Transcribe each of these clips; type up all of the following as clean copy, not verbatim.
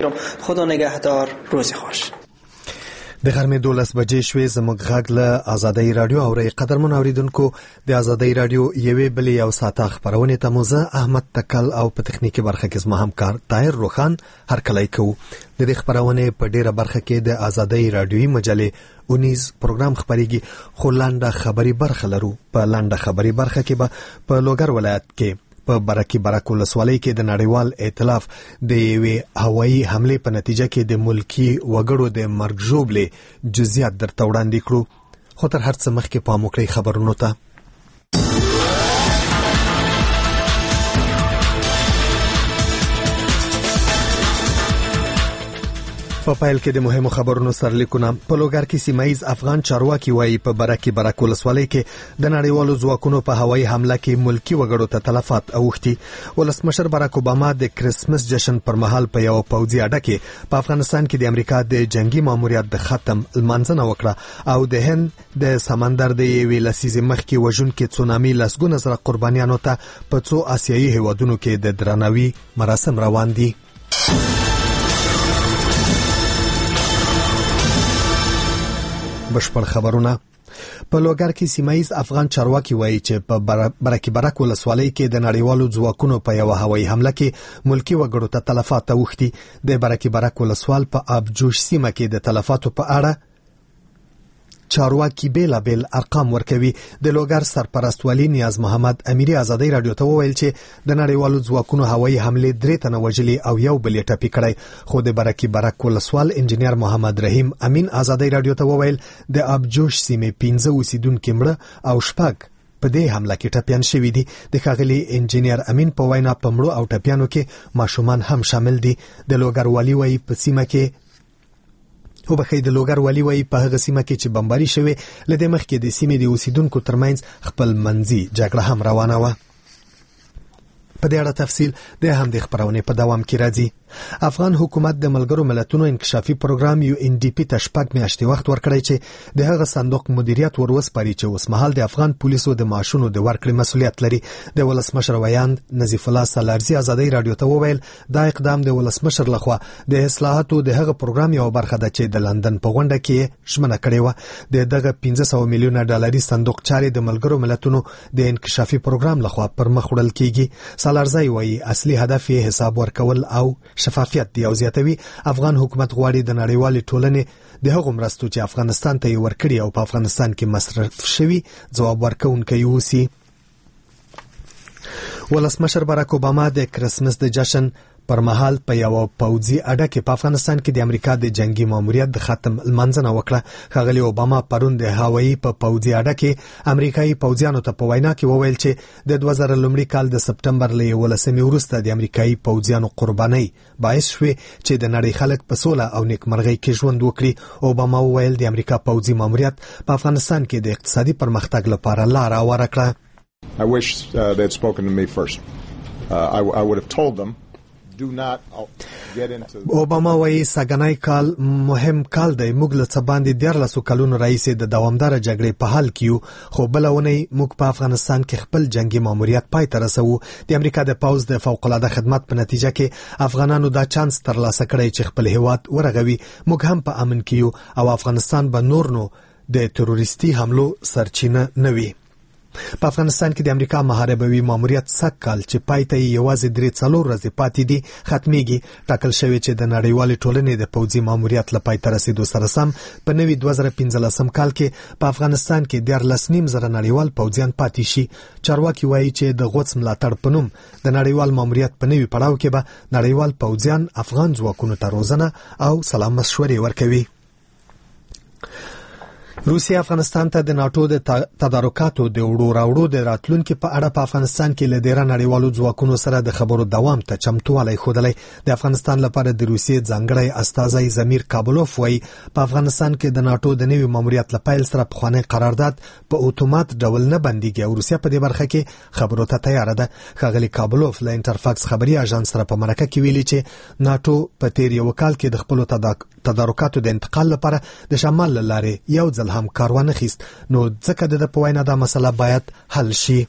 میگیرم. خدا نگهدار. روز خوش. د غرمې 12 بجې شوې. زموږ غږ له آزادۍ رادیو اورئ. قدرمن اوریدونکو، د آزادۍ رادیو یوې بلې یو ساعته خبرونه ته مو زه احمد تکل او په تخنیکی برخه کې زما همکار طاهر روخان هرکلی کوو. د دې خبرونه په ډیره برخه کې د آزادۍ رادیوي مجلې 19 پروګرام خبريږي، خو لاندې خبري برخه لرو. په لاندې خبري برخه کې به په لوګر ولایت کې په برکي ولسوالۍ کې د نړیوال ائتلاف د یوې هوایي حمله په نتیجه کې د ملکی وګړو د مرګ ژوبلې جزئیات درته وړاندې کړو. خو تر هر څه مخکې پام وکړئ خبرونو ته. په پایل کې د مهمو خبرونو سرلیکونه. په لوګر کې سیمایز افغان چارواکي وایي په برکي ولسوالۍ کې د نړیوالو ځواکونو په هوایي حمله کې ملکی وګړو ته تلفات اوښتي. ولسمشر باراک اوباما د کرسمس جشن پر مهال په یو پوځي اډه کې په افغانستان کې د امریکا د جنگي ماموریت د ختم لمانځنه وکړه او د هند د سمندر د یوې لسیزې مخکې وژونکي تسونامي لسګونه زره قربانیانو ته په څو آسیایي هیوادونو کې د درناوي مراسم روان دي. بشپړ خبرونه. په لوګر کې سیمایز افغان چارواکي وایي چې په برکي ولسوالۍ کې د نړیوالو ځواکونو په یو هوایي حمله کې ملکی وګړو ته تلفات اوښتي. د برکي ولسوال په ابجوش سیمه کې د تلفاتو په اړه چارواکي بیل ارقام ورکوي. د لوګر سرپرست ولی نیاز محمد امیری آزادۍ رادیو ته وویل چې د نړیوالو ځواکونو هوایي حمله 3 تنه وژلي او یو بل ټپي کړی. خو د برکي ولسوال انجنیر محمد رحیم امین آزادۍ رادیو ته وویل د ابجوش سیمه 15 اوسیدونکو مړه او 6 په دې حمله کې ټپيان شوي دي. د ښاغلي انجنیر امین په وینا په مړو او ټپيانو کې ماشومان هم شامل دي. د لوګر والی وایي په سیمه کې د لوګر والی وایي په هغه سیمه کې چې بمباري شوه لدې مخکې د سیمې د اوسیدونکو ترمنځ خپل منځي جګړه هم روانه و. په دې اړه تفصیل د هم د خبرونه په دوام کې راځي. افغان حکومت د ملګرو ملتونو انکشافي پروګرام UNDP ته 6 میاشتې وخت ورکړی چې د هغه صندوق مدیریت وروسپاري چې اوس مهال د افغان پولیسو د معاشونو د ورکړې مسولیت لري. د ولسمشر ویاند نظیف الله سالارزي آزادۍ رادیو ته وویل دا اقدام د ولسمشر لخوا د اصلاحاتو د هغه پروګرام یو برخه ده چې د لندن په غونډه کې شمنه کړې و. دغه 500 میلیونه ډالري صندوق چارې د ملګرو ملتونو د انکشافي پروګرام لخوا پر مخ وړل کیږي. سالارزي وایي اصلي هدف یې حساب ورکول او شفافیت دی او زیاتوي افغان حکومت غواړي د نړیوالې ټولنې د هغو مرستو چې افغانستان ته ورکړي او په افغانستان کې مصرف شوي ځواب ورکوونکی اوسي. ولسمشر باراک اوباما د کرسمس د جشن پر مهال په یو پوځي اډه کې په افغانستان کې د امریکا د جنگي ماموریت د ختم لمانځنه وکړه. ښاغلي اوباما پرون د هوایي په پوځي اډه کې امریکایي پوځیانو ته په وینا کې وویل چې د 2000 لومړي کال د سپټمبر له 11 وروسته د امریکایي پوځیانو قرباني باعث شوه چې د نړۍ خلک په سوله او نیکمرغۍ کې ژوند وکړي. اوباما وویل د امریکا پوځي ماموریت په افغانستان کې د اقتصادي پرمختګ لپاره لار هواره کړه. I wish they'd spoken to me first. I would have told them اوباما وایي ساګنای کال مهم کال دی. موږ له څه باندې 14 کلونو راهیسې د دوامدار جګړې په حال کې یو، خو بلونه موږ په افغانستان کې خپل جنگي ماموریت پای ته رسوو. د امریکا د پوځ د فوق العاده خدمت په نتیجه کې افغانانو دا چانس ترلاسه کړی چې خپل هیواد ورغوي. موږ هم په امن کې یو او افغانستان به نور نو د تروریستي حملو سرچینه نه وي. په افغانستان کې د امریکا محاربوي ماموریت سکهال چې پای ته یوازې 3 ورځې پاتې دي ختميږي. ټاکل شوی چې د نړیوالې ټولنې د پوځي ماموریت لپاره تر رسیدو سره سم په نوي 2015 کال کې په افغانستان کې 13.5 نړیوال پوځیان پاتې شي. چارواکي وایي چې د غوڅ ملاتړ په نوم د نړیوال ماموریت په نوي پړاو کې به نړیوال پوځیان افغان ځواکونو ته روزنه او سلام مشورې ورکوي. روسیا افغانستان ته د ناتو د تدارکاتو د وړو راوړو د راتلونکو په اړه په افغانستان کې له ډیره نړیوالو ځواکونو سره د خبرو دوام ته چمتووالی ښودلی. د افغانستان لپاره د روسیې ځانګړی استازی زمیر کابلوف وایي په افغانستان کې د ناتو د نوي ماموریت لپاره سره پخوانی قرارداد په اتومات ډول نه بنديږي او روسیا په دې برخه کې خبرو ته تیار ده. ښاغلي کابلوف له انټرفاکس خبري اژانس سره په مرکه کې ویلي چې ناتو په تیر یو کال کې د خپل تدارکاتو د انتقال لپاره د شمال لارې یو ځل هم کاروان خيست، نو ځکه د په وینا دا مسله باید حل شي.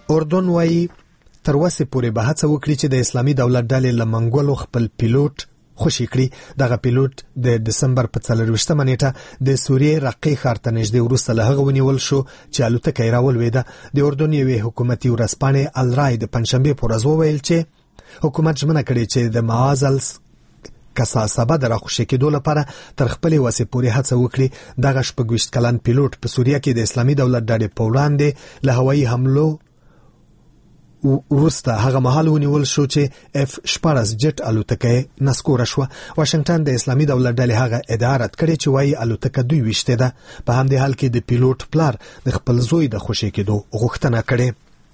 اردن وایي تر اوسه پورې به هڅه وکړي چې د اسلامي دولت ډلې له منګولو خپل پیلوټ خوشي کړي. دغه پیلوټ د دسمبر په 24مه نیټه د سوریې رقې ښار ته نږدې وروسته له هغه ونیول شو چې الوتکه یې راولوېده. د اردن یوې حکومتي ورځپاڼې الرای د پنجشنبې په ورځ وویل چې حکومت ژمنه کړې چې د معازل کساسبه د راخوشي کېدو لپاره تر خپلې وسې پورې هڅه وکړي. دغه 26 کلن پیلوټ په سوریه کې د اسلامي دولت ډلې په وړاندې له هوایي حملو وروسته هغه مهال ونیول شو چې F-14 جټ الوتکه نسکوره شو. واشنگټن د اسلامي دولت ډلې هغه ادعا رد کړې چې وايي الوتکه دوی وشته ده. په همدې حال کې د پیلوټ پلار د خپل زوی د خوشي کېدو غوښتنه کړې.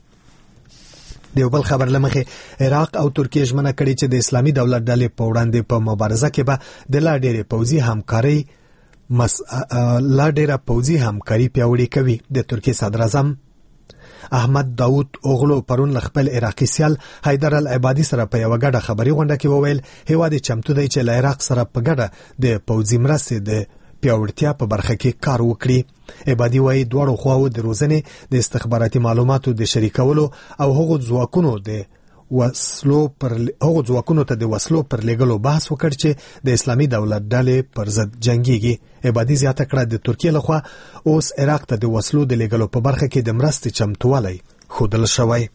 د بل خبر لمخې عراق او ترکیه ژمنه کړې چې د اسلامي دولت ډلې په وړاندې په مبارزه کې به د لا ډېرې پوځي همکاري پیاوړې کوي. د ترکیه صدر اعظم احمد داود اوغلو پرون ل خپل عراقي سیال حیدر العبادي سره په یو غډه خبري غونډه کې وویل هیواد چمتو دی چې له عراق سره په غډه د پوځي مرستې د پیاوړتیا په برخه کې کار وکړي. عبادي وايي دواړو خواو د روزنې د استخباراتي معلوماتو د شریکولو او هغو ځواکونو ته د وسلو پر لګلو بحث وکړ چې د اسلامي دولت ډلې پر ضد جنگيږي. عبادي زیاته کړه د ترکیه لخوا اوس عراق ته د وسلو د لګلو په برخه کې د مرستې چمتووالی ښودل شوی.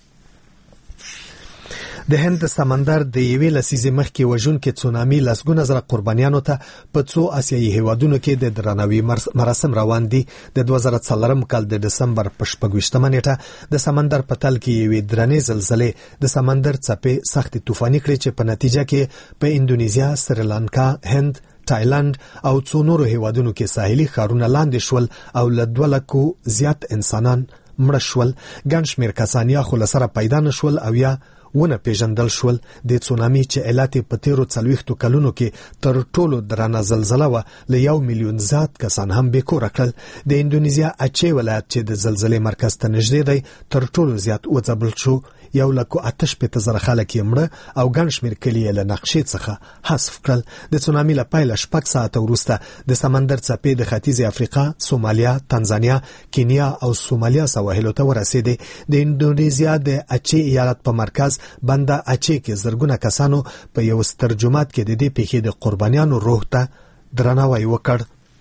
د هند سمندر د یوې لسیزې مخکې وژونکې تسونامي لسګونه زره قربانیانو ته په څو آسیایي هیوادونو کې د درناوي مراسم روان دي. د 2004 کال د دسمبر په 26مه نیټه د سمندر په تل کې یوې درنې زلزلې د سمندر څپې سختې طوفاني کړې چې په نتیجه کې په اندونیزیا، سریلانکا، هند، تایلند او څو نورو هیوادونو کې ساحلي ښارونه لاندې شول او له 2 لکو زیات انسانان مړه شول. ګڼ شمېر کسان یا خو له سره پیدا نه شول او یا ونه پیژندل شول. د تسونامي چې علت په تیرو 40 کلونو کې تر ټولو درنه زلزله و له 1 میلیون زیات کسان هم بیکوره کړل. د اندونیزیا اچې ولایت چې د زلزلې مرکز ته نږدې دی تر ټولو زیات وځپل شو. 1,58,000 خلک یې مړه او ګڼ شمېر کلي له نقشې څخه حذف کړل. د تسونامي له پیله 6 ساعته وروسته د سمندر څپې د ختیځې افریقا، سومالیا، تنزانیا، کینیا او سومالیا سواحلو ته ورسېدې. د اندونیزیا د اچې ایالت په مرکز بنده اچې کې زرګونه کسانو په یو ستر جومات کې د دې پیښې د قربانیانو روح ته درناوی وکړ.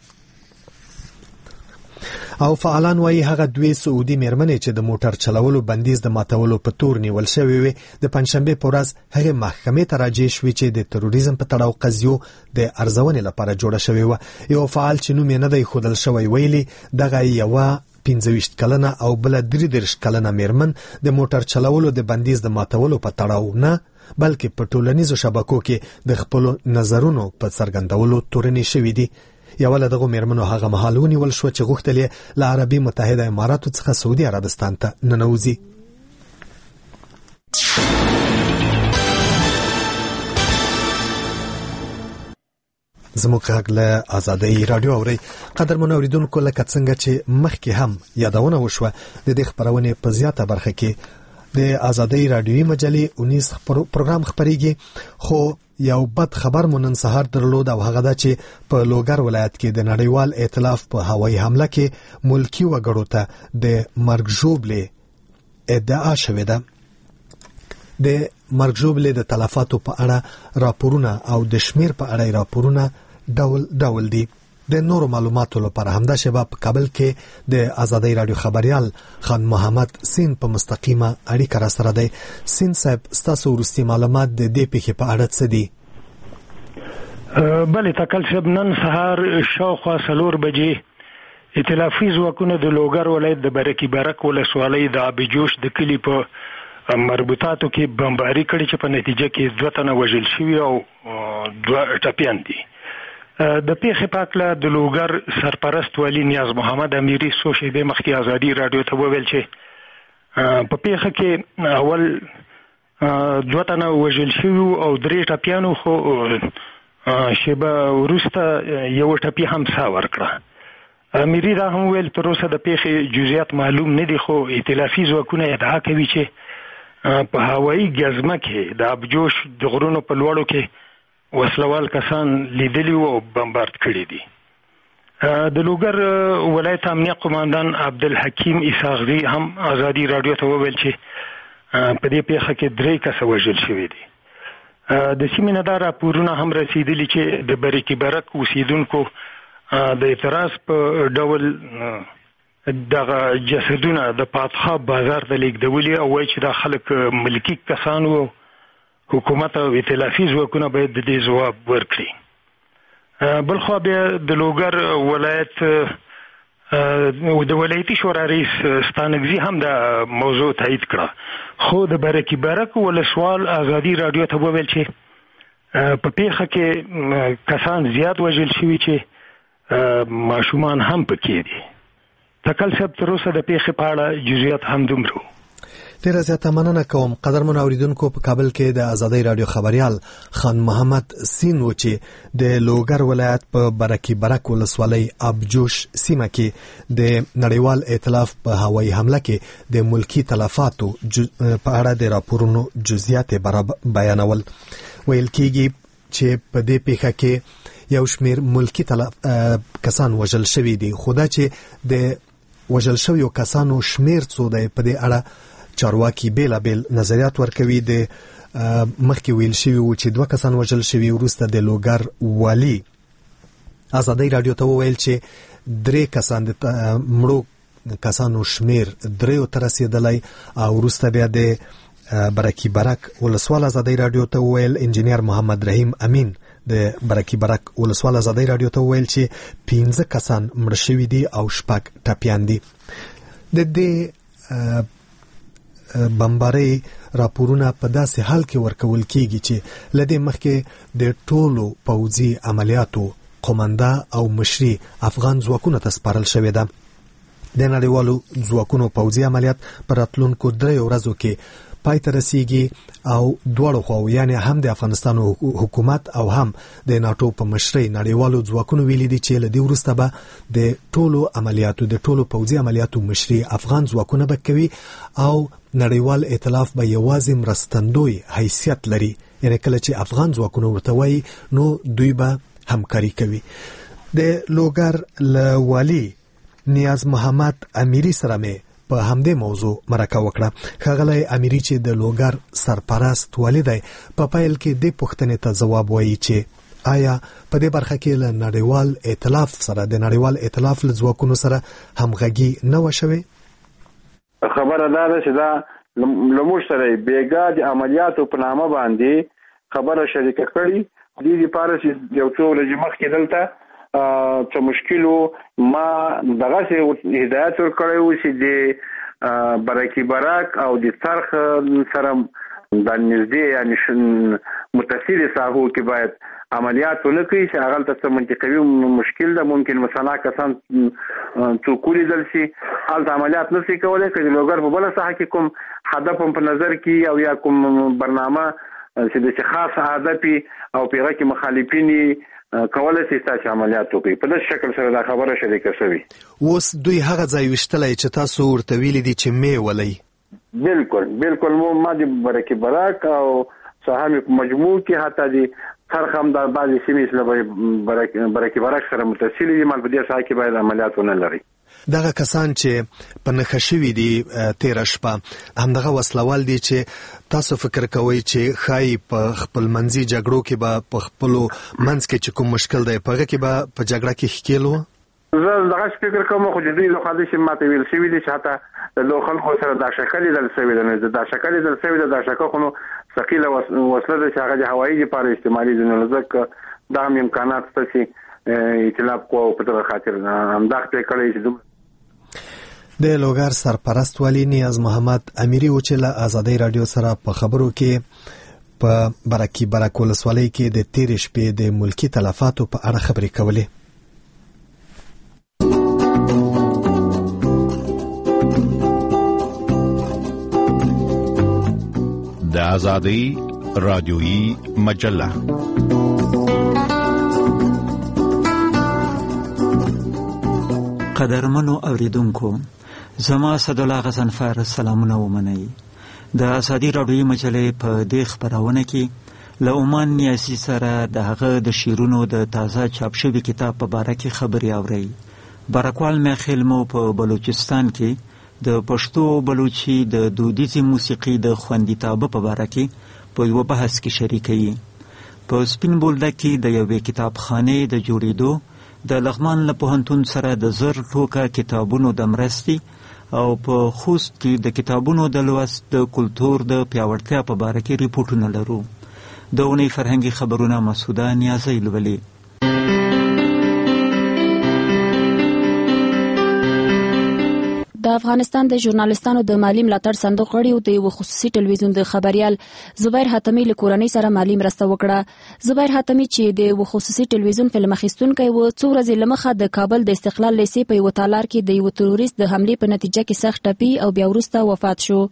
او فعالان وايي هغه 2 سعودي مېرمنې چې د موټر چلولو بندیز د ماتولو په تور نیول شوې وي د پنځشنبه په ورځ هغه محکمې ته راجع شوې چې د تروریزم په تړاو قضیو د ارزونې لپاره جوړه شوې و. یو فعال چې نوم یې نه دی ښودل شوی ویلي دغه یو 25 کلنه او بل 33 کلنه مېرمن د موټر چلولو د بندیز د ماتولو په تړاو نه بلکې په ټولنیزو شبکو کې د خپل نظرونو په څرګندولو تورنې شوې دي. یو له دغه مېرمنو هغه مهال ونیول شو چې غوښتل یې له عربي متحده اماراتو څخه سعودي عربستان ته ننوځي. زموږ غږ له آزادۍ رادیو اوري. قدرمن اوریدونکو لکه څنګه چې مخکې هم یادونه وشوه د دې خبرونې په زیاته برخه کې د آزادۍ رادیوي مجلې 19 پروګرام خبريږي. خو یو بد خبر مونن سهار درلود او هغه دا چې په لوګر ولایت کې د نړیوال ائتلاف په هوایي حمله کې ملکی وګړو ته د مرګ ژوبلې ادعا شوې ده. د مرګ ژوبلې د تلفاتو په اړه راپورونه او د شمیر په اړه راپورونه ډول دي. د نورو معلوماتو لپاره همدا شباب په کابل کې د آزادۍ رادیو خبريال خان محمد سین په مستقیمه اړیکه را سره دی. سین صاحب ستاسو ورستي معلومات د دې پیښې په اړه څه دي؟ بلې تکل شب نن سهار شاوخوا 4 بجې ائتلافي ځواکونه د لوګر ولایت د برک ولسوالۍ د ابجوش د کلی په مربوطاتو کې بمباري کړي چې په نتیجه کې 2 تنه وژل شوي او 2 ټپیان دي. د پیښې په اړه د لوګر سرپرست ولی نیاز محمد امیری څو شېبې مخکې آزادي رادیو ته وویل چې په پیښه کې اول 2 تنه وژل شوي او 3 ټپیانو خو شیبه وروسته یو ټپی هم ساه ورکړه. امیری دا هم ویل تر اوسه د پیښې جزئیات معلوم نه دي خو ائتلافي ځواکونه ادعا کوي چې په هوایي ګزمه کې د ابجوش د غرونو په لوړو کې وسلوال کسان لیدلی او بمبارد کړي دي. د لوګر ولایت امنیه قوماندان عبدالحکیم اسحاقزي هم ازادي رادیو ته وویل چې په دې پیښه کې 3 کسه وژل شوي دي. د سیمې نه دا راپورونه هم رسیدلي چې د برکي برک اوسیدونکو د اعتراض په ډول دغه جسدونه د پاتخاب بازار ته لیږدولي او وایي چې دا خلک ملکي کسان وو، حکومت او ائتلافي ځواکونه باید د دې ځواب ورکړي. بلخوا بیا د لوګر ولایت د ولایتي شورا رئیس ستانکزي هم د موضوع تایید کړه، خو د برکي برک ولسوال ازادي رادیو ته وویل چې په پیښه کې کسان زیات وژل شوي چې ماشومان هم پکې دي. تکل صاحب تر اوسه د پیښې په اړه جزئیات هم دومره. ډیره زیاته مننه کوم قدرمن اوریدونکو. په کابل کې د ازادي رادیو خبريال خان محمد سین و چې د لوګر ولایت په برکي برک ولسوالۍ ابجوش سیمه کې د نړیوال ائتلاف په هوایي حمله کې د ملکی تلفاتو په اړه د راپورونو جزئیات بیانول. ویل کېږي چې په دې پیښه کې یو شمیر ملکی کسان وژل شوي دي، خو دا چې د وژل شویو کسانو شمیر څو دی په دې اړه چارواکي بیلابیل نظریات ورکوي. د مخکې ویل شوي و چې 2 کسان وژل شوي، وروسته د لوګر والي ازادي رادیو ته وویل چې 3 کسان د مړو کسانو شمیر 3 ته رسیدلی، او وروسته بیا د برکي برک ولسوال ازادي رادیو ته وویل انجینیر محمد رحیم امین د برکي برک ولسوال ازادي رادیو ته وویل چې 15 کسان مړ شوي دي او 6 ټپیان دي. د دې بمباري راپورونه په داسې حال کې ورکول کیږي چې لدې مخکې د ټولو پوځي عملیاتو قومنده او مشري افغان ځواکونو ته سپارل شوې ده. د نړیوالو ځواکونو پوځي عملیات پر راتلونکو 3 ورځو کې پای ته رسیږي او دواړو خواو یعنی هم د افغانستان حکومت او هم د ناتو په مشرۍ نړیوالو ځواکونو ویلي دي چې لدې وروسته به د ټولو عملیاتو د ټولو پوځي عملیاتو مشري افغان ځواکونه به کوي او نړیوال ائتلاف به یوازې مرستندوی حیثیت لري، یعنی کله چې افغان ځواکونه ورته وایي نو دوی به همکاري کوي. د لوګر له والي نیاز محمد امیری سره مې په همدې موضوع مرکه وکړه. ښاغلی امیری چې د لوګر سرپرست والي دی په پیل کې د پوښتنې ته ځواب وایي چې آیا په دې برخه کې له نړیوال ائتلاف سره د نړیوال ائتلاف له ځواکونو سره همغږي نه و شوې؟ خبره دا ده چې دا لموږ سره بیګا د عملیاتو په نامه باندې خبره شریکه کړي. دې لپاره چې یو څو ورځې مخکې دلته څه مشکلو ما دغه هدایت ورکړی و چې د برکي برک او د څرخ سره د نږدې یعنی متصل ساحو کې باید عملیات ونه کوي چې هغه ته منطقوي مشکل ده، ممکن مثلا کسان څوک لیدل شي هلته عملیات نشي کولی. که د لوګر په بله ساحه کې کوم هدف هم په نظر کې او یا کوم برنامه چې د خاص هدف او پیغه کې مخالفین کولای شي تاسو عملیات وکړي. په دې شکل سره دا خبره شریکه شوې. اوس دوی هغه ځای وشتلای چې تاسو ورته ویلي دي چې مې ولي. بالکل ما د برکي برک او سهامي مجموع کې حتی د څرخم د بعضي سیمې سره برکي برک سره متصل دي، مال په دې ځای کې باید عملیات ونه لري. دغه کسان چې په نخښه شوي دي تیر شپه همدغه وسلوال دي چې تاسو فکر کوئ چې ښایي په خپل منځي جګړو کې به په خپلو منځ کې چې کوم مشکل دی په هغه کې به په جګړه کې ښکیل وه؟ زه دغه فکر کوم، خو د دوی لخوا داسې ماته ویل شوي دي چې حتی د خلکو سره دا شکل لیدل شوی ده. نو دا شکل لیدل شوی ده، دا شکل خو نو ثقیله وسله ده چې هغه د هوایي لپاره استعمالېږي. نو ځکه دا هم امکانات شته چې ائتلاف قواو په دغه خاطر همدا خپې کړی چې د لوګر سرپرست والي نیاز محمد امیری و چې له ازادي رادیو سره په خبرو کې په برکي برک ولسوالۍ کې د تیر شپې د ملکی تلفاتو په اړه خبرې کولې. د ازادي رادیویی مجله قدرمنو اوریدونکو، زما اسدالله غضنفر سلامونه ومنئ. د ازادي رادیویی مجلې په دې خبرونه کې له عمان نیاسي سره د هغه د شعرونو د تازه چاپ شوي کتاب په باره کې خبرې اورئ. برکوال میخیل مو په بلوچستان کې د پښتو او بلوچي د دودیزې موسیقي د خوندیتابه په باره کې په یوه بحث کې شریکوي. په سپین بولدک کې د یوې کتابخانې د جوړېدو، د لغمان له پوهنتون سره د 1000 ټوکه کتابونو د مرستې او په خوست کې د کتابونو د لوست د کلتور د پیاوړتیا په باره کې ریپورټونه لرو. د اونۍ فرهنګي خبرونه مسعوده نیازی لولي. د افغانستان د ژورنالستانو د مالی ملاتړ صندوق غړي او د یو خصوصي ټلویزیون د خبريال زبیر حاتمی له کورنۍ سره مالی مرسته وکړه. زبیر حاتمی چې د یو خصوصي ټلویزیون فلم اخیستونکی و، څو ورځې لمخه د کابل د استقلال لیسې په یو تالار کې د یو تروریست د حملې په نتیجه کې سخت ټپي او بیا وروسته وفات شو.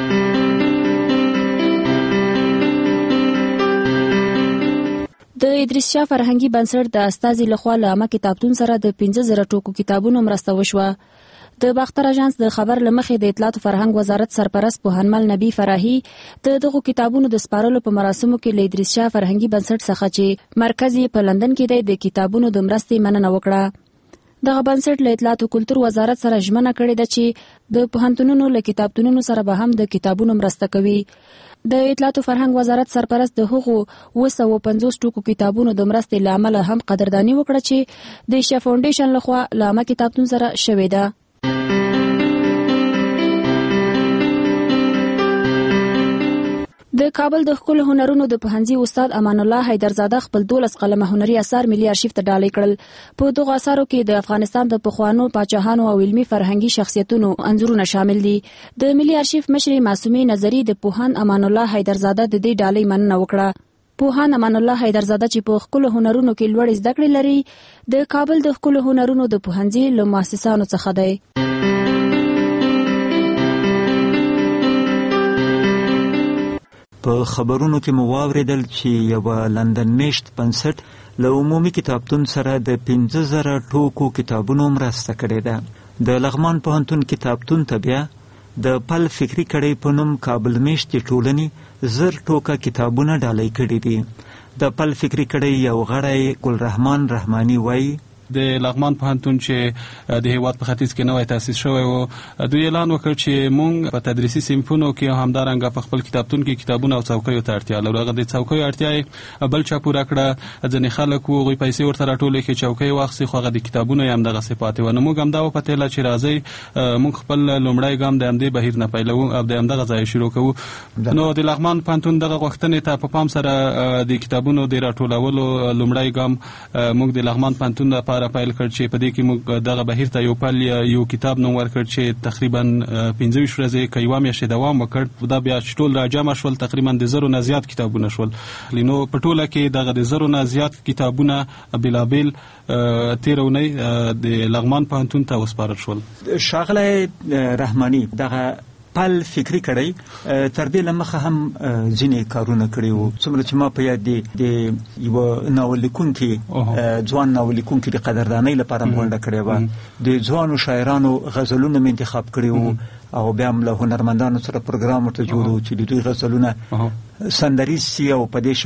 د ادریس شاه فرهنګي بنسټ د استازي لخوا له عامه کتابتون سره د 15000 ټوکو کتابونو مرسته وشوه. د باختر اژانس د خبر لمخې د اطلاعات او فرهنګ وزارت سرپرست پوهنمل نبی فراهی د دغه کتابونو د سپارلو په مراسمو کې له ادریس شاه فرهنګي بنسټ څخه چې مرکز په لندن کې د کتابونو د مرستې مننه وکړه. دغه بنسټ له اطلاعات او کلتور وزارت سره ژمنه کړې ده چې د پوهنتونونو له کتابتونونو سره به هم د کتابونو مرسته کوي. د اطلاعات او فرهنګ وزارت سرپرست د هغو 250 ټوکو کتابونو د مرستې له امله هم قدرداني وکړه چې د شاه فاونډیشن لخوا له عامه کتابتون سره شوې ده. د کابل د ښکلو هنرونو د پوهنځي استاد امان الله حیدرزاده خپل 12 قلمه هنري اثار ملي ارشیف ته ډالۍ کړل. په دغه اثارو کې د افغانستان د پخوانو پاچاهانو او علمي فرهنګي شخصیتونو انځورونه شامل دي. د ملي ارشیف مشرې معصومې نظری د پوهان امان الله حیدرزاده د دې ډالۍ مننه وکړه. پوهان امان الله حیدرزاده چې په ښکلو هنرونو کې لوړ زده کړې لري، د کابل د ښکلو هنرونو د پوهنځي له مؤسسانو څخه دی. په خبرونو کې مو واوریدل چې یو لندن میشت بنسټ له عمومي کتابتون سره د 15000 ټوکو کتابونو مرسته کړې ده. د لغمان پوهنتون کتابتون ته بیا د پل فکری کړۍ په نوم کابل میشت ټولنې 1000 ټوکه کتابونه ډالۍ کړي دي. د پل فکری کړۍ یو غړی ګل رحمان رحماني وایي د لغمان پوهنتون چې د هیواد په ختیځ کې نوی تاسیس شوی و، دوی اعلان وکړ چې مونږ په تدریسي صنفونو کې همدارنګه په خپل کتابتون کې کتابونه او څوکیو ته اړتیا لرو. هغه د څوکیو اړتیا بل چا پوره کړه. ځینې خلک هغوی پیسې ورته راټولې کړې چوکۍ واخیستې، خو هغه د کتابونو یې همدغسې پاتې وه. نو موږ همدا وپتېله چې راځئ موږ خپل لومړی ګام د همدې بهیر نه پیلوو او د همدغه ځایه شروع کوو. نو د لغمان پوهنتون دغه غوښتنې ته په پام سره د کتابونو د راټولولو لومړی ګام موږ د لغمان پوهنتون لپاره پیل کړ چې په دې کې موږ دغه بهیر ته یو کتاب نوم ورکړ چې تقریبا 15 ورځې که یوه میاشت دوام وکړ. دا بیا ټول راجمع شول، تقریبا د 1000 نه زیات کتابونه شول. نو په ټوله کې دغه د 1000 نه زیات کتابونه بلابل تیر اونۍ د لغمان پوهنتون ته وسپارل شول. ښاغلی رحماني، دغه پل فکری کړی تر دې لمخه هم ځینې کارونه کړي وو. څومره چې ما په یاد دي د یو ناول لیکونکي ځوان ناول لیکونکي د قدردانۍ لپاره غونډه کړې وه. د ځوانو شاعرانو غزلونه مې انتخاب کړي وو او بیا هم له هنرمندانو سره پروګرام ورته جوړو چې د دوی غزلونه سندریز سي او په دې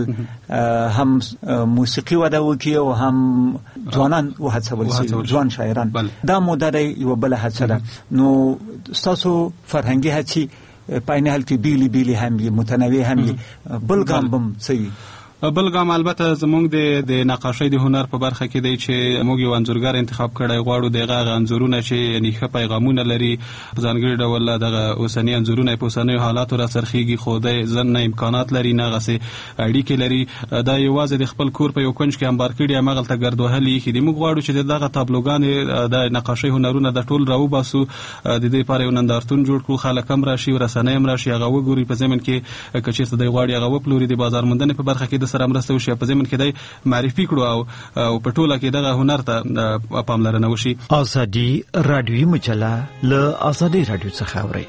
شکل هم موسیقي وده وکړي او هم ځوانان وهڅول سي، ځوان شاعران. دا موده د یوه بله هڅه ده. نو ستاسو فرهنګي هڅې په عین حال کې بیلې بیلې هم وي، متنوع هم وي. بل ګام به م څه وي؟ بل ګام البته زموږ د نقاشۍ د هنر په برخه کې دی چې موږ یو انځورګر انتخاب کړی غواړو دغه انځورونه چې یعنی ښه پیغامونه لري، په ځانګړي ډول دغه اوسني انځورونه په اوسنیو حالاتو راڅرخېږي، خو د ځنه امکانات لري، نه هغسې اړیکې لري. دا یوازې د خپل کور په یو کنج کې امبار کړي، هماغلته ګرد وهلي ایښي دي. موږ غواړو چې دغه تابلوګانې د نقاشۍ هنرونه د ټول راوباسو، د دې لپاره یو نندارتون جوړ کړو، خلک هم راشي، رسنۍ هم راشي، هغه وګوري. په ضمن کې که چېرته دی غواړي هغه وپلوري، د بازار موندنې په برخه کې د سره مرسته وشي، په ضمن کې دی معرفي کړو او په ټوله کې دغه هنر ته پاملرنه وشي. ازادي رادیوي مجله له ازادي رادیو څخه اوري.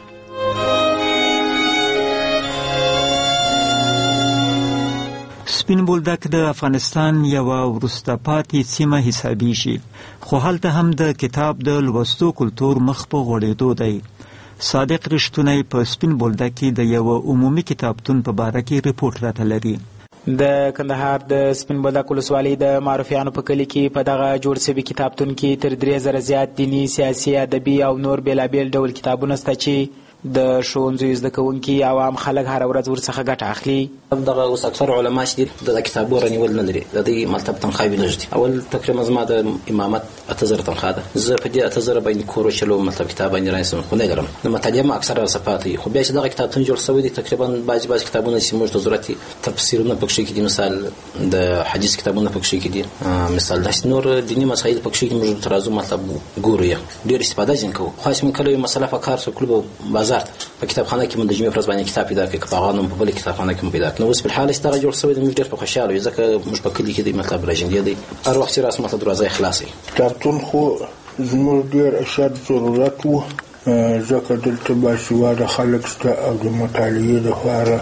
سپین بولدک د افغانستان یوه وروسته پاتې سیمه حسابیږي، خو هلته هم د کتاب د لوستو کلتور مخ په غوړېدو دی. صادق رښتونی په سپین بولدک کې د یوه عمومي کتابتون په باره کې ریپورټ راته لري. د کندهار د سپین بولدک ولسوالۍ د معروفیانو په کلي کې په دغه جوړ شوي کتابتون کې تر 3000 زیات دینی، سیاسي، ادبي او نور بېلابېل ډول کتابونه شته چې د ښوونځیو زده کوونکي او عام خلک هره ورځ ورڅخه ګټه اخلي. دغه اوس اکثر علما چې دي د کتابو رانیول نه لري، د دې مکتب تنخواوې لږ دي. اول تقریبا زما د امامت 8000 تنخوا ده، زه په دې 8000 باندې کور چلوم، مطلب کتاب باندې رانیسم، خو نه لرم. د مطالعې ما اکثره صفات وي، خو بیا چې دغه کتابتون جوړ شوی دی تقریبا بعض کتابونه چې موږ ته ضرورت دي، تفسیرونه پکې کې دي، مثال د حدیث کتابونه پکې کې دي، مثال د نور دینی مسایل پکې کې موږ ترازو مطلب ګورو، ډېر استفاده ځین کوو. خاص من کله مسله فکر سو کلب بازار په کتابخانه کې من د جمعې ورځ باندې کتاب پیدا کړ، په غانم په بل کتابخانه کې پیدا کړ. نو اوس په حال است دغه جوړ شوی دی، موږ ډېر په خوشاله یو ځکه موږ په کلی کې د مطلب راځي دی هر وخت راس مطلب دروازه خلاصي. کارتون خو زموږ ډېر اشد ضرورت وو، ځکه دلته باسواده خلک شته او د مطالعې لپاره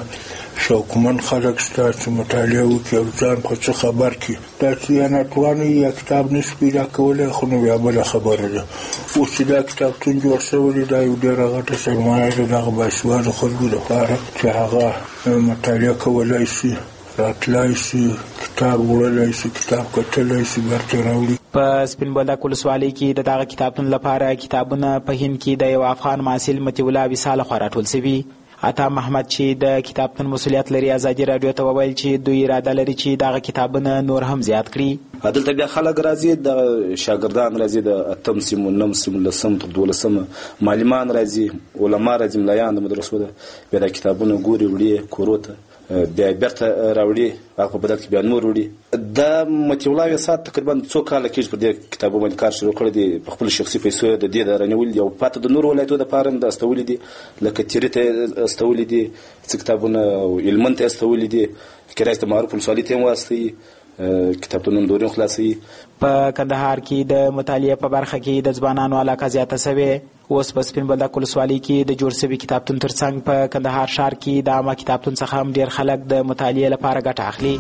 شوقمن خلک شته چې مطالعه وکړي او ځان په څه خبر کړي. دا چې یا ناتواني یا کتاب نشي پیدا کولی، خو نو بیا بله خبره ده. اوس چې دا کتابتون جوړ شوی دی، دا یو ډېره غټه سرمایه ده دغه باسواده خلکو لپاره چې هغه مطالعه کولی شي، راتلای شي، کتاب وړلی شي، کتاب کتلی شي، برته راوړي. په سپین بولدک ولسوالۍ کې د دغه کتابتون لپاره کتابونه په هند کې د یو افغان محصل مطیع الله وصال لخوا راټول شوي. عطا محمد چې د کتابتون مسؤلیت لري ازادي رادیو ته وویل چې دوی اراده لري چې دغه کتابونه نور هم زیات کړي. دلته بیا خلک راځي، د شاګردان راځي، د 8 سیمو 9 سیمو 10 تر 12 معلمان راځي، علما راځي، ملایان د مدرسو ده، بیا د کتابونه ګوري، وړي کورو ته بیا بیرته راوړي، هغه په بدل کې بیا نور وړي. د مطیع الله وصال تقریبا 2 کاله کېږي پر دې کتابو باندې کار شروع کړی دی، په خپل شخصي پیسو د دې د رانیول دي او پاته د نور ولایتو دپاره هم د استولي دي، لکه تیري ته استولي دي، څه کتابونه هلمند ته استولي دي، کرایس ته معروف ولسوالۍ ته هم واستوي، کتابتونونه دورې هم خلاصوي. په کندهار کې د مطالعې په برخه کې د ځوانانو علاقه زیاته سوې. اوس په سپین بولدک ولسوالۍ کې د جوړ شوي کتابتون ترڅنګ په کندهار ښار کې د عامه کتابتون څخه هم ډېر خلک د مطالعې لپاره ګټه اخلي.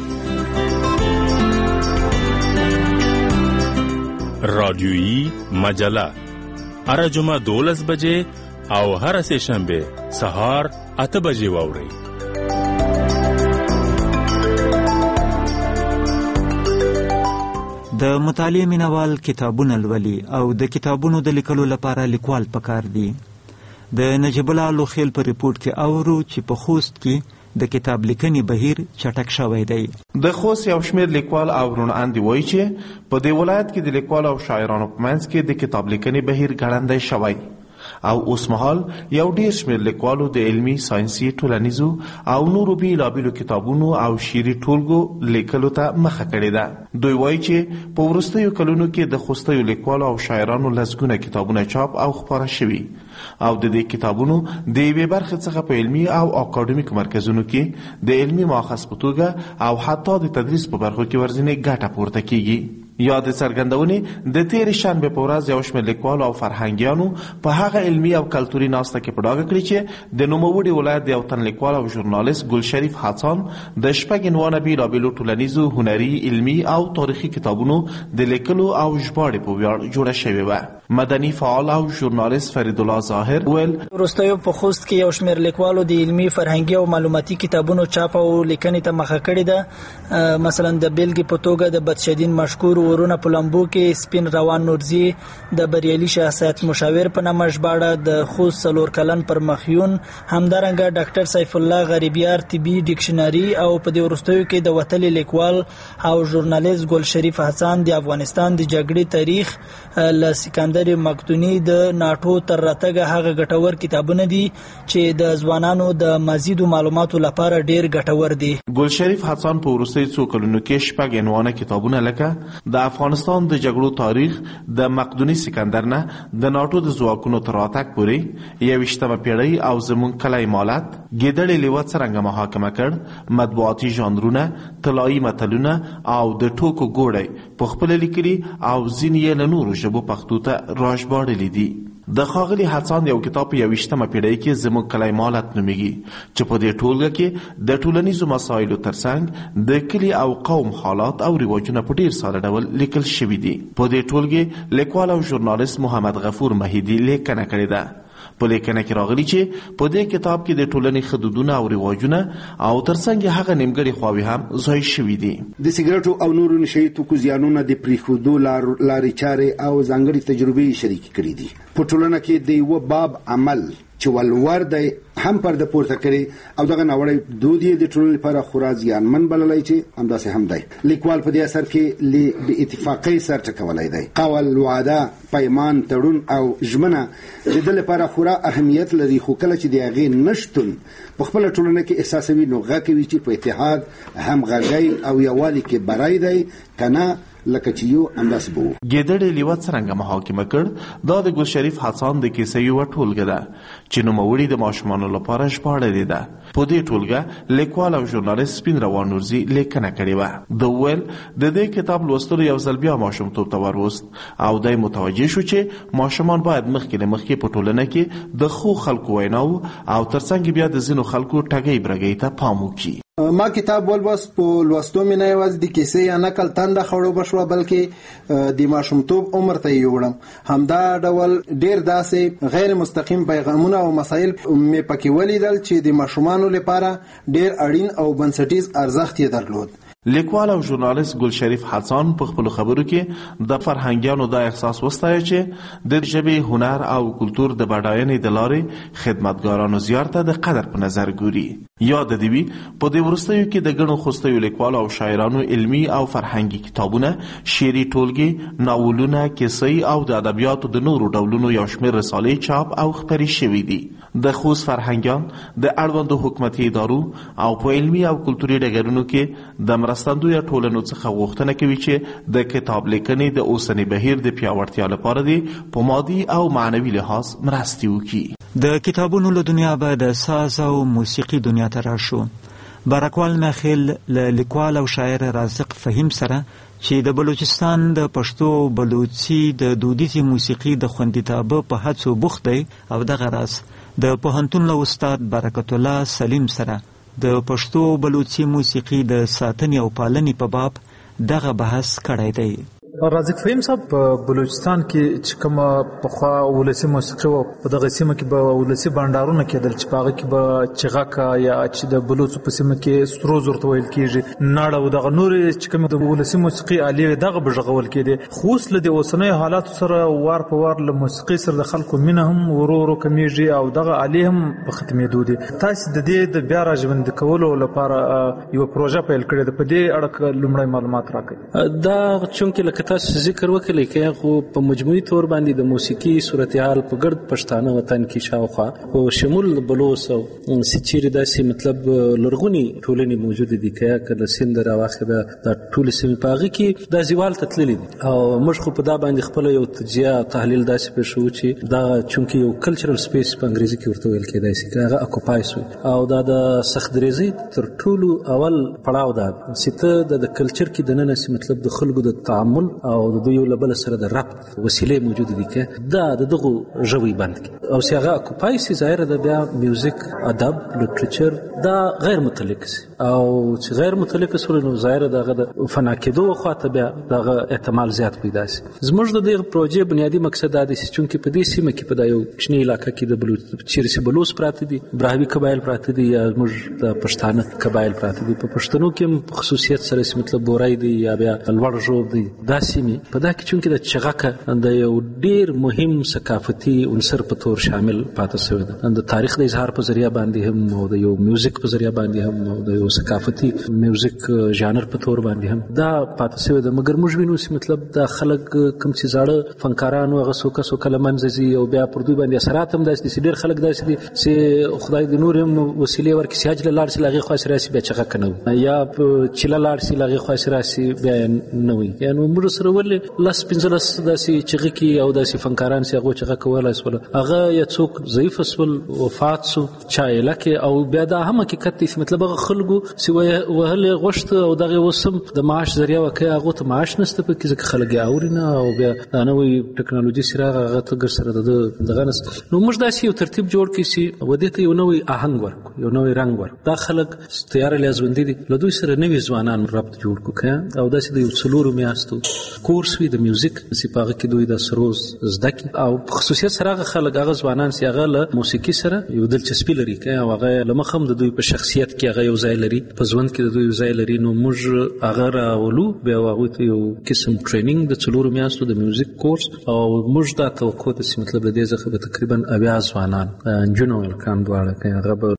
رادیویی مجله هر جمعه 12 بجې او هر سه شنبه سهار 8 بجې واورئ. د مطالعې مینوال کتابونه لولي او د کتابونو د لیکلو لپاره لیکوال پکار دي. د نجیب الله لوخیل په ریپورت کې اورو چې په خوست کې د کتاب لیکنې بهیر چټک شوی دی. د خوست یو شمېر لیکوال او رون اندي وایي چې په دې ولایت کې د لیکوال او شاعرانو په منځ کې د کتاب لیکنې بهیر ګړندی شوی او اوس مهال یو ډیر شمېر لیکوالو د علمي، ساینسي، ټولنیزو او نورو بېلابېلو کتابونو او شعري ټولګو لیکلو ته مخه کړې ده. دوی وایي چې په وروستیو کلونو کې د خوستیو لیکوالو او شاعرانو لسګونه کتابونه چاپ او خپاره شوي او د دې کتابونو د یوې برخې څخه په علمي او اکاډمیکو مرکزونو کې د علمي ماخذ په توګه او حتی د تدریس په برخو کې ورځنی ګټه پورته کیږي. یا د څرګندونې د تېرې شنبې په ورځ یو شمېر لیکوالو او فرهنګیانو په هغه علمي او کلتوري ناسته کې په ډاګه کړي چې د نوموړي ولایت د یو تن لیکوال او ژورنالیست ګلشریف حسان د شپږ عنوانه بېلابېلو ټولنیزو، هنري، علمي او تاریخي کتابونو د لیکلو او ژباړې په ویاړ جوړه شوې وه. مدني فعال او ژورنالیست فرید الله ظاهر ویل وروستیو په خوست کې یو شمېر لیکوالو د علمي، فرهنګي او معلوماتي کتابونو چاپ او لیکنې ته مخه کړې ده. مثلا د بیلګې په توګه د بدشدین مشکور ورونه په لمبو کې، سپین روان نورزي د بریالي شخصیت مشاور په نامه ژباړه، د خوست 4 کلن پر مخیون، همدارنګه ډاکټر سیف الله غریبیار طبي ډکشنري او په دې وروستیو کې د وتلي لیکوال او ژورنالیست ګلشریف حسن د افغانستان د جګړې تاریخ له سکندر مقدوني د ناټو تر راتګه هغه ګټور کتابونه دي چې د ځوانانو د مزیدو معلوماتو لپاره ډیر ګټور دي. ګلشریف حسن په وروستیو څو کلونو کې شپږ عنوانه کتابونه لکه د افغانستان د جګړو تاریخ، د مقدوني سکندر نه د ناټو د ځواکونو تر راتګ پورې، 21مه پیړۍ او زموږ کلی مالت، ګیدړې لیوه څرنګه محاکمه کړ، مطبوعاتي ژانرونه، طلایي متلونه او د ټوکو ګوړی په خپله لیکلي او ځینې یې له نورو ژبو پښتو ته راژباړلي دي. د ښاغلي حسن یو کتاب په 21مه پیړۍ کې زموږ کلی مالت نومیږي چې په دې ټولګه کې د ټولنیزو مسایلو ترڅنګ د کلي او قوم حالات او رواجونه په ډیر ساده ډول لیکل شوي دي. په دې ټولګې لیکوال او ژورنالیست محمد غفور مهیدي لیکنه کړې ده. په لیکنه کې راغلي چې په دې کتاب کې د ټولنې حدودونه او رواجونه او ترڅنګ هغه نیمګړي خواوې هم ځای شوي دي. د سیګریټو او نورو نشهیي توکو زیانونه د پریښودو لارې چارې او ځانګړي تجربې شریکې کړي دي. په ټولنه کې د یوه باب عمل چې ولور دی هم پرده پورته کړي او دغه ناوړه دود یې د ټولنې لپاره خورا زیانمن بللی چې همداسې هم دی. لیکوال په دې اثر کې له بې اتفاقۍ سر ټکولی دی. قول، وعده، پیمان، تړون او ژمنه د ده لپاره خورا اهمیت لري، خو کله چې د هغې نشتون په خپله ټولنه کې احساسوي نو غږ کوي چې په اتحاد، همغږۍ او یووالي کې بری دی که نه لکه چې یو همداسې به وو. ګیدړې لیوه څرنګه محاکمه کړ دا د ګل شریف حسان د کیسې یوه ټولګه ده چې نوموړي د ماشومانو لپاره ژباړلې ده. په دې ټولګه لیکوال او ژورنالیست سپین روان نورزي لیکنه کړې وه. د ویل د دې کتاب لوستلو یو ځل بیا ماشومتوب ته وروست او دی متوجه شو چې ماشومان باید مخکې له مخکې په ټولنه کې د ښو خلکو ویناو او ترڅنګ بیا د ځینو خلکو ټګۍ برګۍ ته پام وکړي. ما کتاب ولوست. په لوستو مې نه یوازې د کیسې یا نقل تنده خړوبه شوه بلکې د ماشومتوب عمر ته یې یوړم. همدا ډول ډېر داسې غیر مستقیم پیغامونه او مسایل مې پکې ولیدل چې د ماشومانو لپاره ډېر اړین او بنسټیز ارزښت یې درلود. لیکوال او ژورنالیست ګل شریف حسان په خپلو خبرو کې د فرهنګیانو دا احساس وستایه چې د ژبې، هنر او کلتور د بډاینې د لارې خدمتګارانو زیار ته د قدر په نظر ګوري. یاد دې وي په دې وروستیو کې د ګڼو خوستیو لیکوالو او شاعرانو علمي او فرهنګي کتابونه، شعري ټولګې، ناولونه، کیسې او د ادبیاتو د نورو ډولونو یو شمېر رسالې چاپ او خپرې شوي دي. د خوست فرهنګیان د اړوندو حکومتي ادارو او په علمي او کلتوري ډګرونو کې د مرستندویه ټولنو څخه غوښتنه کوي چې د کتاب لیکنې د اوسني بهیر د پیاوړتیا لپاره دي په مادي او معنوي لحاظ مرستې وکړي. د کتابونو له دنیا به د ساز او موسیقي دنیا ته راشو. بارکوال مخیل له لیکوال او شاعر رازق فهیم سره چې د بلوچستان د پښتو بلوچي د دودیزي موسیقي د خوندیتابه په هڅو بوخت دی او دغه راز د پوهنتون له استاد برکت الله سلیم سره د پښتو بلوچي موسیقي د ساتنې او پالنې په باب دغه بحث کړی دی. رازق فهیم صاحب په بلوچستان کې چې کومه پخوا ولسي موسیقي وه په دغه سیمه کې به ولسي بانډارونه کېدل چې په هغه کې به چغکه یا چې د بلوڅو په سیمه کې سروز ورته ویل کېږي، ناړه او دغه نورې چې کومې د ولسي موسیقي آلې وې دغه به غږول کېدې. خو اوس له دې اوسنیو حالاتو سره وار په وار له موسیقي سره د خلکو مینه هم ورو ورو کمیږي او دغه آلې هم په ختمېدو دي. تاسې د دې د بیا راژوندي کولو لپاره یوه پروژه پیل کړې ده، په دې اړه لومړی معلومات راکړئ. دا چونکې لکه تاسو ذکر وکړئ کې خو په مجموعي تور باندې د موسیقي صورتحال په ګرد پښتانه وطن کې شاوخوا او شمول بلوڅ او سچيري داسې مطلب لرغونی ټولنې موجود دي که د سند راواخه د ټول سیمې په هغه کې د زیوال تتللی دي او موږ خو په دا باندې خپل یو تجزیه تحلیل داسې پېښو چې دا چونکې یو کلچرل سپیس په انګریزي کې ورته ویل کېدای شي چې هغه اکوپای شوی او دا د سختدریزي تر ټولو اول پړاو ده چې ته د کلچر کې دننه سي مطلب د خلکو د تعامل او د دوی له بل سره د ربط وسیلې موجود دي کې دا دغه ژوي بند کی او چې هغه اکوپای شي ظاهر ده بیا میوزیک، ادب، لټریچر دا غیر متعلق شي او چې غیر متعلق سره نو ظاهر دغه د فنا کېدو خواته بیا دغه احتمال زیات پیدا شي. زموږ د دې پروژې بنیادی مقصد دا دی چې په دې سیمه کې په یو کشنی علاقې کې د بلوچ چیرسي بلوچ پراته دي، براهوي قبایل پراته دي یا موږ د پښتانه قبایل پراته دي. په پښتنو کې خصوصیت سره مطلب بورای دي یا بیا لوړ ژوب دي. دا سیمه په دا کې چونکې د چغکه د یو ډیر مهم ثقافتي عنصر په تور شامل پاتې شوی ده. د تاریخ د اظهار په ذریعہ باندې هم او د یو میوزیک په ذریعہ باندې هم او د یو ثقافتي میوزیک ژانر په تور باندې هم دا پاتې شوی ده. مګر موږ وینو چې مطلب د خلک کوم چې زاړه فنکارانو هغه څوک لمنځي او بیا پر دوی باندې اثرات هم داسې ډیر خلک داسې دي چې خدای د نور هم وسیلې ورکړي چې حج لاړ شي لاغي خاص راسي بیا چغکه نه یا چې لاړ شي لاغي خاص راسي بیا نه وي. یعنی موږ سره ولې لاس پنځلس داسې چغکي او داسې فنکاران چې هغه چغه کولای سول هغه یا څوک ضعیف سول وفات سو چایله کې او بیا دا هم حقیقت دی مطلب هغه خلکو چې وهله غوښت او دغه وسم د معاش ذریعہ وکړي هغه ته معاش نشته په کې ځکه خلک اورینه او بیا نوې ټکنالوژي سره هغه ته ګر سره دغه نس نو موږ داسې یو ترتیب جوړ کړی چې ودې ته یو نوې آهنګ ورکو یو نوې رنگ ورکو. دا خلک تیار لازوندي دي له دوی سره نوې ځوانان رابط جوړ کړي او داسې د یو څلورو میاشتو کورس وي د میوزیک چې په هغه کې دوی د سروز زده کړي او په خصوصیت سره هغه خلک هغه ځوانان چې هغه له موسیقي سره یو دلچسپي لري او هغه له مخه هم د دوی په شخصیت کې هغه یو ځای لري په ژوند کې د دوی یو ځای لري نو موږ هغه راولو بیا هغوی ته یو قسم ټریننګ د 4 میاشتو د میوزیک کورس او موږ دا توقع ده چې مطلب د دې څخه به تقریبا 80 ځوانان نجونې او هلکان دواړه هغه به